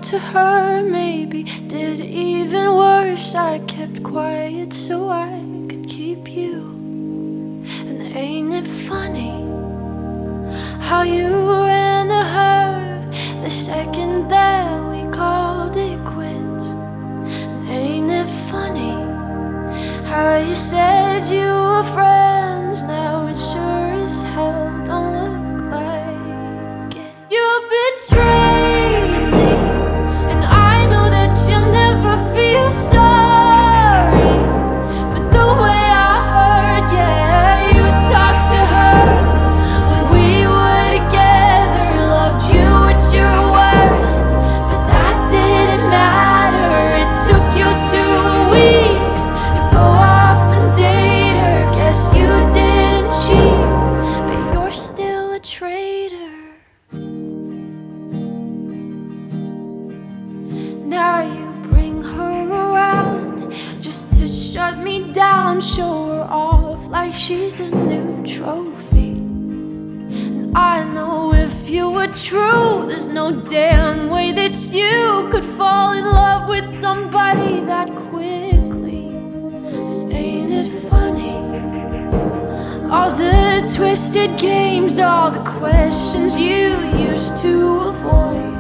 to her, maybe did even worse. I kept quiet so I could keep you. And ain't it funny how you ran to her the second that we called it quits? And ain't it funny how you said you were friends? Now it sure as hell don't look like it. You betrayed me, and I know that you'll never feel sorry for the way I hurt. Yeah, you talked to her when we were together, loved you at your worst, but that didn't matter. It took you 2 weeks to go off and date her. Guess you didn't cheat, but you're still a traitor. Now you bring her around just to shut me down, show her off like she's a new trophy. And I know if you were true, there's no damn way that you could fall in love with somebody that quickly. Ain't it funny? All the twisted games, all the questions you used to avoid.